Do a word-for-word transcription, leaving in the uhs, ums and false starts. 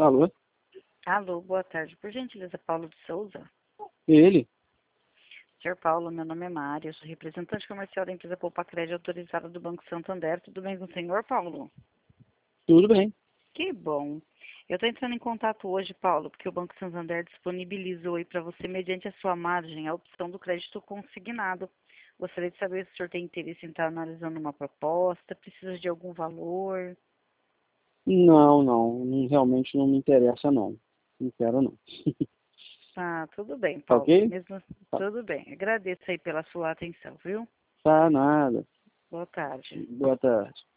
Alô? Alô, boa tarde. Por gentileza, Paulo de Souza. Ele? Senhor Paulo, meu nome é Mária, eu sou representante comercial da empresa Poupa Crédito autorizada do Banco Santander. Tudo bem com o senhor, Paulo? Tudo bem. Que bom. Eu estou entrando em contato hoje, Paulo, porque o Banco Santander disponibilizou aí para você, mediante a sua margem, a opção do crédito consignado. Gostaria de saber se o senhor tem interesse em estar analisando uma proposta, precisa de algum valor. Não, não, não, realmente não me interessa não. Não quero não. Ah, tudo bem, Tá Paulo. ok? Mesmo Tá, tudo bem. Agradeço aí pela sua atenção, viu? tá nada. Boa tarde. Boa tarde.